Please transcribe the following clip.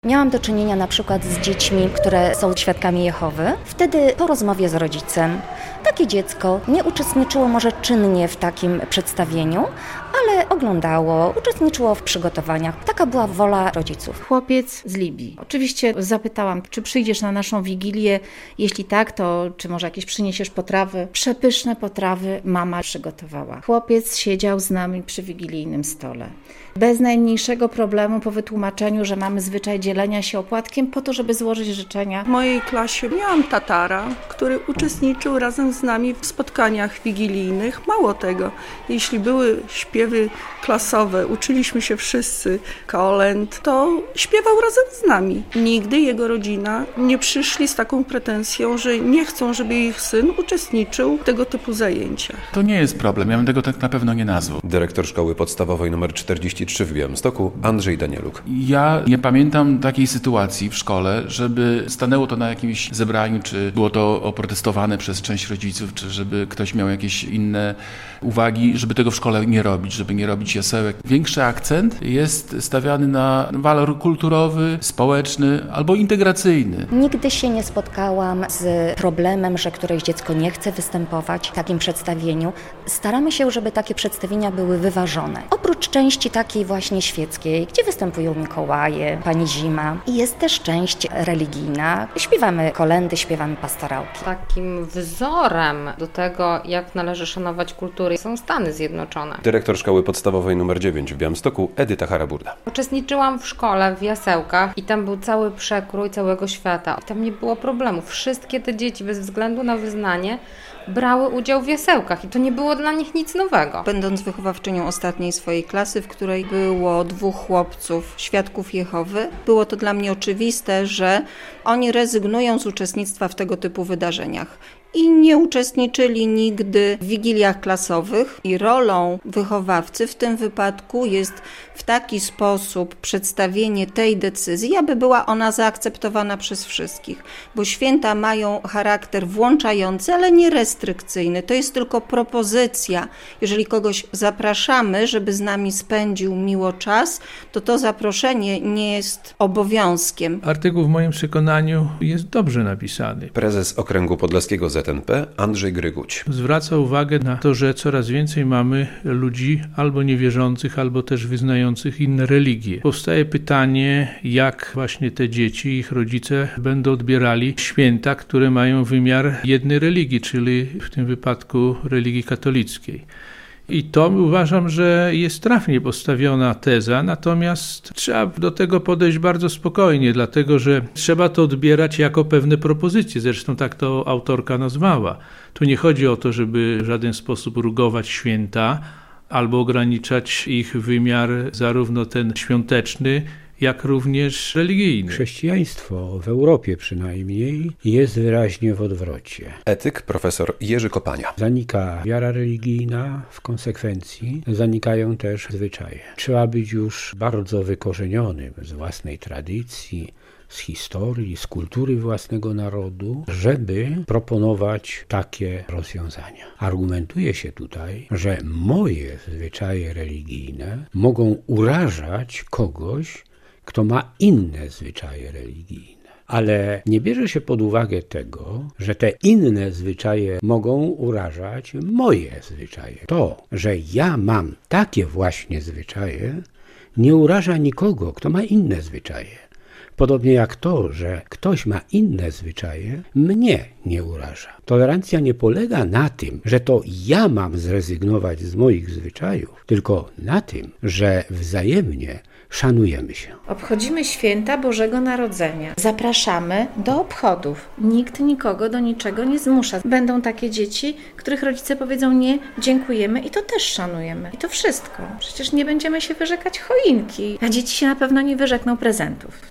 Miałam do czynienia na przykład z dziećmi, które są świadkami Jehowy. Wtedy po rozmowie z rodzicem takie dziecko nie uczestniczyło może czynnie w takim przedstawieniu, ale oglądało, uczestniczyło w przygotowaniach. Taka była wola rodziców. Chłopiec z Libii. Oczywiście zapytałam, czy przyjdziesz na naszą wigilię? Jeśli tak, to czy może jakieś przyniesiesz potrawy? Przepyszne potrawy mama przygotowała. Chłopiec siedział z nami przy wigilijnym stole. Bez najmniejszego problemu po wytłumaczeniu, że mamy zwyczaj dzielenia się opłatkiem po to, żeby złożyć życzenia. W mojej klasie miałam Tatara, który uczestniczył razem z nami w spotkaniach wigilijnych. Mało tego, jeśli były śpiewy klasowe, uczyliśmy się wszyscy kolęd, to śpiewał razem z nami. Nigdy jego rodzina nie przyszli z taką pretensją, że nie chcą, żeby ich syn uczestniczył w tego typu zajęciach. To nie jest problem, ja bym tego tak na pewno nie nazwał. Dyrektor szkoły podstawowej nr 43 w Białymstoku, Andrzej Danieluk. Ja nie pamiętam takiej sytuacji w szkole, żeby stanęło to na jakimś zebraniu, czy było to oprotestowane przez część rodziców, czy żeby ktoś miał jakieś inne uwagi, żeby tego w szkole nie robić, żeby nie robić jasełek. Większy akcent jest stawiany na walor kulturowy, społeczny albo integracyjny. Nigdy się nie spotkałam z problemem, że któreś dziecko nie chce występować w takim przedstawieniu. Staramy się, żeby takie przedstawienia były wyważone. Oprócz części takiej właśnie świeckiej, gdzie występują Mikołaje, Pani Zima. I jest też część religijna. Śpiewamy kolędy, śpiewamy pastorałki. Takim wzorem do tego, jak należy szanować kultury, są Stany Zjednoczone. Dyrektor szkoły podstawowej nr 9 w Białymstoku, Edyta Haraburda. Uczestniczyłam w szkole w jasełkach i tam był cały przekrój całego świata. I tam nie było problemu. Wszystkie te dzieci bez względu na wyznanie brały udział w jasełkach i to nie było dla nich nic nowego. Będąc wychowawczynią ostatniej swojej klasy, w której było 2 chłopców, świadków Jehowy, było to dla mnie oczywiste, że oni rezygnują z uczestnictwa w tego typu wydarzeniach. I nie uczestniczyli nigdy w wigiliach klasowych i rolą wychowawcy w tym wypadku jest w taki sposób przedstawienie tej decyzji, aby była ona zaakceptowana przez wszystkich, bo święta mają charakter włączający, ale nie restrykcyjny. To jest tylko propozycja. Jeżeli kogoś zapraszamy, żeby z nami spędził miło czas, to to zaproszenie nie jest obowiązkiem. Artykuł w moim przekonaniu jest dobrze napisany. Prezes Okręgu Podlaskiego ZNP Andrzej Gryguć. Zwraca uwagę na to, że coraz więcej mamy ludzi albo niewierzących, albo też wyznających inne religie. Powstaje pytanie, jak właśnie te dzieci, ich rodzice będą odbierali święta, które mają wymiar jednej religii, czyli w tym wypadku religii katolickiej. I to uważam, że jest trafnie postawiona teza, natomiast trzeba do tego podejść bardzo spokojnie, dlatego że trzeba to odbierać jako pewne propozycje, zresztą tak to autorka nazwała. Tu nie chodzi o to, żeby w żaden sposób rugować święta albo ograniczać ich wymiar, zarówno ten świąteczny, jak również religijny. Chrześcijaństwo w Europie przynajmniej jest wyraźnie w odwrocie. Etyk profesor Jerzy Kopania. Zanika wiara religijna, w konsekwencji zanikają też zwyczaje. Trzeba być już bardzo wykorzenionym z własnej tradycji, z historii, z kultury własnego narodu, żeby proponować takie rozwiązania. Argumentuje się tutaj, że moje zwyczaje religijne mogą urażać kogoś, kto ma inne zwyczaje religijne. Ale nie bierze się pod uwagę tego, że te inne zwyczaje mogą urażać moje zwyczaje. To, że ja mam takie właśnie zwyczaje, nie uraża nikogo, kto ma inne zwyczaje. Podobnie jak to, że ktoś ma inne zwyczaje, mnie nie uraża. Tolerancja nie polega na tym, że to ja mam zrezygnować z moich zwyczajów, tylko na tym, że wzajemnie szanujemy się. Obchodzimy święta Bożego Narodzenia. Zapraszamy do obchodów. Nikt nikogo do niczego nie zmusza. Będą takie dzieci, których rodzice powiedzą nie, dziękujemy i to też szanujemy. I to wszystko. Przecież nie będziemy się wyrzekać choinki, a dzieci się na pewno nie wyrzekną prezentów.